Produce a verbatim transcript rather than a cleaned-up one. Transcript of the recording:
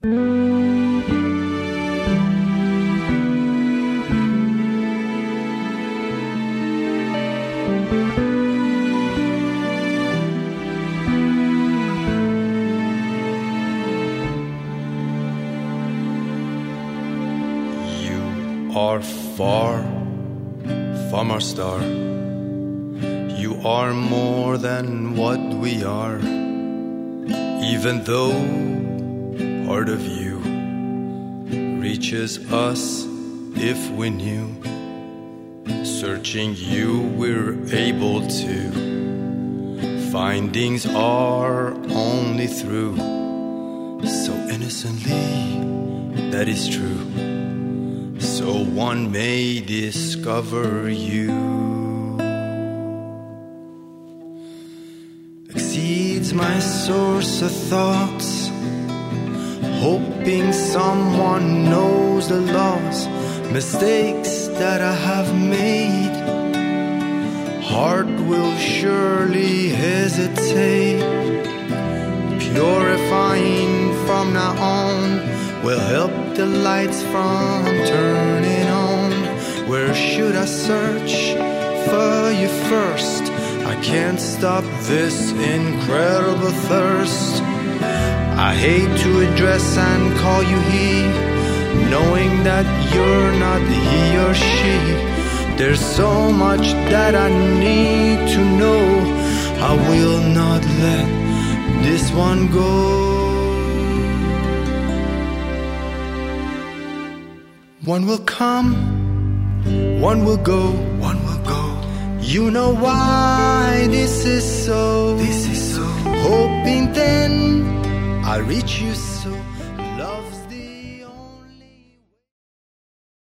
Are far from our star. You are more than what we are. Even though part of you reaches us if we knew. Searching you we're able to. Findings are only through. So innocently that is true. So one may discover you. Exceeds my source of thoughts. Hoping someone knows the laws. Mistakes that I have made. Heart will surely hesitate. Purifying from now on will help the lights from turning on. Where should I search for you first? I can't stop this incredible thirst. I hate to address and call you he, knowing that you're not he or she. There's so much that I need to know. I will not let this one go. One will come, one will go, one will go. You know why this is so. This is so. Hoping then I reach you so. Love's